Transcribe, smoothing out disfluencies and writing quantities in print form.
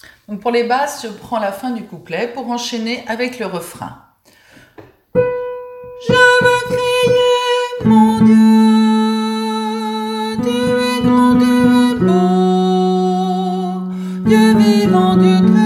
Donc pour les basses, je prends la fin du couplet pour enchaîner avec le refrain. Je veux crier, mon Dieu, tu es grand, tu es beau, Dieu vivant, Dieu très